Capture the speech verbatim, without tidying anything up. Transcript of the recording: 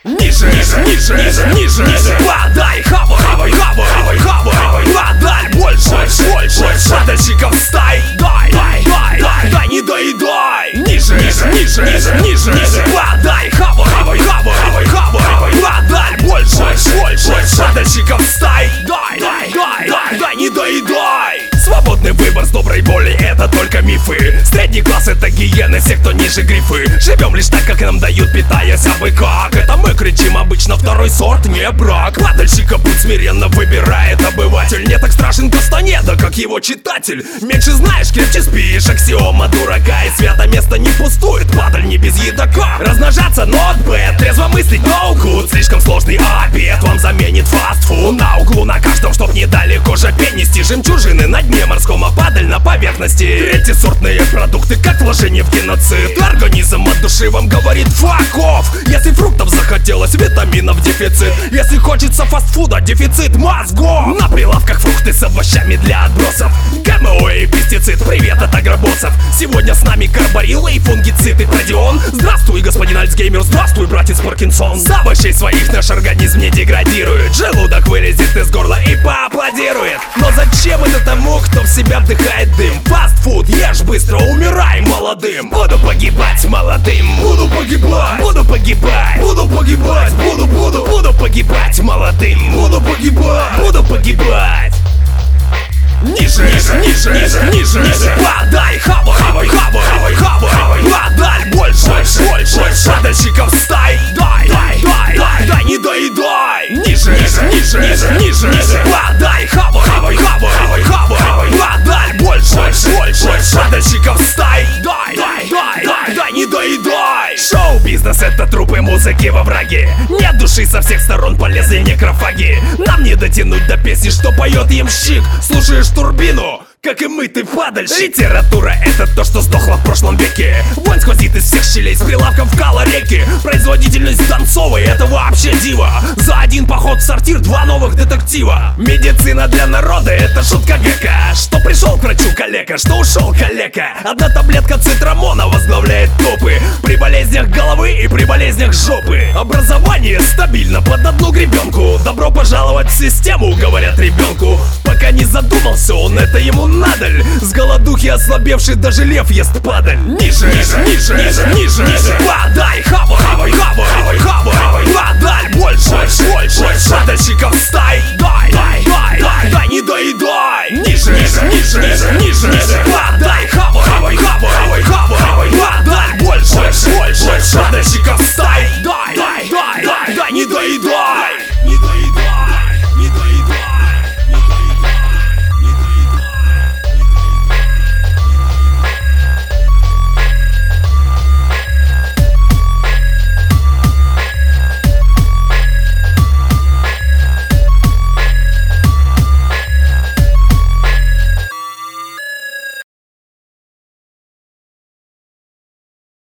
Ниже, ниже, ниже, ниже, ниже. Падай, хавай, хавай, хавай, хавай. Падаль, больше, больше. Падальщиков стай. Дай, дай, дай, дай, дай, не доедай. Ниже, ниже, ниже, ниже, ниже. Падай, хавай, хавай, хавай, хавай. Падаль, больше, больше. Падальщиков стай. Дай, дай, дай, дай, дай, не доедай. Свободный выбор с доброй волей — это только мифы. Средний класс — это гиены, все, кто ниже грифы. Живем лишь так, как нам дают, питаясь абы как. Это мы кричим обычно второй сорт, не брак. Падальщика путь смиренно выбирает обыватель. Не так страшен Кастанеда, как его читатель. Меньше знаешь, крепче спишь, аксиома дурака. И свято место не пустует, падаль не без едока. Размножаться not bad, трезво мыслить no good. Слишком сложный обед вам заменит фастфуд. На углу на каждом, чтоб недалеко жопе нести. Жемчужины на дне морском, а падаль на поверхности. Третьесортные продукты, как вложение в геноцид. Организм от души вам говорит fuck off. Если фруктов захотелось, витаминов дефицит. Если хочется фастфуда, дефицит мозгов. На прилавках фрукты с овощами для отбросов. ГМО и пестицид, привет от агробоссов. Сегодня с нами карборилы и фунгицид и продион. Здравствуй, господин Альцгеймер, здравствуй, братец Паркинсон. С овощей своих наш организм не деградирует. Желудок вылезет из горла и поаплодирует. Но зачем это тому, кто в себя вдыхает дым? Фастфуд, ешь быстро, умирай молодым. Буду погибать молодым. Буду погибать. Буду погибать. Буду погибать. Буду, буду, буду погибать молодым. Буду погибать. Буду погибать. Ниже, ниже, ниже, ниже, ниже, ниже. Падай, хавай, хавай, хавай, хавай. Падаль, больше, больше. Падальщиков стай. Дай, дай, дай, дай, дай, не доедай. Ниже, ниже, ниже, ниже, ниже. Падай, хавай, хавай, хавай, хавай. Падаль, больше, больше. Падальщиков стай. Дай, дай, дай, дай, дай, не доедай. Шоу-бизнес — это трупы музыки во враге. Нет души, со всех сторон полезли некрофаги. Нам не дотянуть до песни, что поет ямщик. Слушаешь турбину, как и мы, ты падальщик. Литература — это то, что сдохло в прошлом веке. Вонь сквозит из всех щелей, с прилавков кала реки. Производительность Донцовой — это вообще диво. За один поход в сортир два новых детектива. Медицина для народа — это шутка века. Что пришел к врачу калека, что ушел калека. Одна таблетка цитрамона возглавляет топы. При болезнях головы и при болезнях жопы. Образование стабильно под одну гребенку. Добро пожаловать в систему, говорят ребенку. Пока не задумался он, это ему надаль. С голодухи ослабевший даже лев ест падаль. Ниже, ниже, ниже, ниже, ниже, ниже. Падай, хавай, хавай, хавай, хавай. Падаль, больше, больше. Падальщиков стай. Дай, дай, дай, дай, дай, не доедай. Ниже, ниже, ниже, ниже, ниже. Падай, хавай, хавай, хавай,